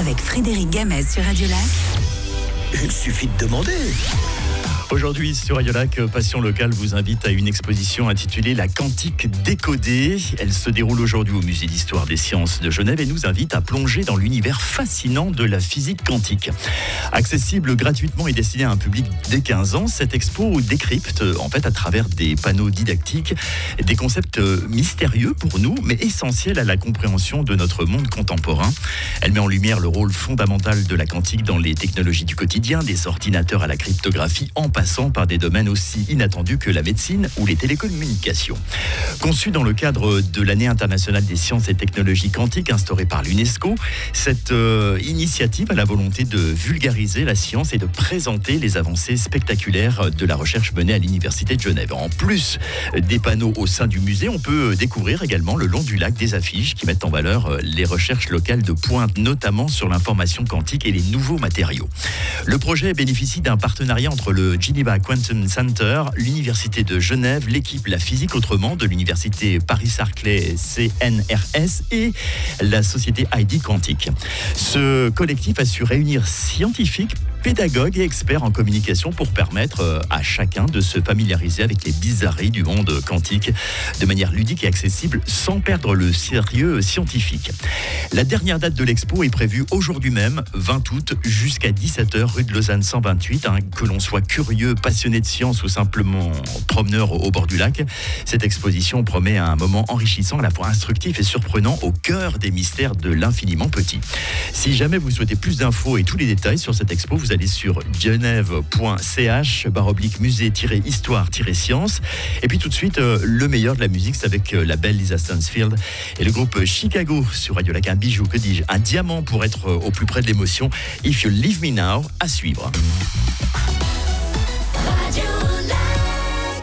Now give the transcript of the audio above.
avec Frédéric Gamez sur Radio Lac. Il suffit de demander. Aujourd'hui, sur Radio Lac, Passion Locale vous invite à une exposition intitulée La Quantique décodée. Elle se déroule aujourd'hui au Musée d'Histoire des Sciences de Genève et nous invite à plonger dans l'univers fascinant de la physique quantique. Accessible gratuitement et destinée à un public dès 15 ans, cette expo décrypte en fait à travers des panneaux didactiques des concepts mystérieux pour nous, mais essentiels à la compréhension de notre monde contemporain. Elle met en lumière le rôle fondamental de la quantique dans les technologies du quotidien, des ordinateurs à la cryptographie, en passant par des domaines aussi inattendus que la médecine ou les télécommunications. Conçue dans le cadre de l'année internationale des sciences et technologies quantiques instaurée par l'UNESCO, cette initiative a la volonté de vulgariser la science et de présenter les avancées spectaculaires de la recherche menée à l'Université de Genève. En plus des panneaux au sein du musée, on peut découvrir également le long du lac des affiches qui mettent en valeur les recherches locales de pointe, notamment sur l'information quantique et les nouveaux matériaux. Le projet bénéficie d'un partenariat entre le Geneva Quantum Center, l'Université de Genève, l'équipe La Physique Autrement de l'Université Paris-Saclay CNRS et la société ID Quantique. Ce collectif a su réunir scientifiques, pédagogues et experts en communication pour permettre à chacun de se familiariser avec les bizarreries du monde quantique de manière ludique et accessible sans perdre le sérieux scientifique. La dernière date de l'expo est prévue aujourd'hui même, 20 août, jusqu'à 17h, rue de Lausanne 128. Que l'on soit curieux, passionné de science ou simplement promeneur au bord du lac, cette exposition promet un moment enrichissant, à la fois instructif et surprenant au cœur des mystères de l'infiniment petit. Si jamais vous souhaitez plus d'infos et tous les détails sur cette expo, vous allez sur genève.ch/musée-histoire-science. Et puis tout de suite, le meilleur de la musique, c'est avec la belle Lisa Stansfield et le groupe Chicago sur Radio Lac. Un bijou, que dis-je, un diamant pour être au plus près de l'émotion. If You Leave Me Now, à suivre.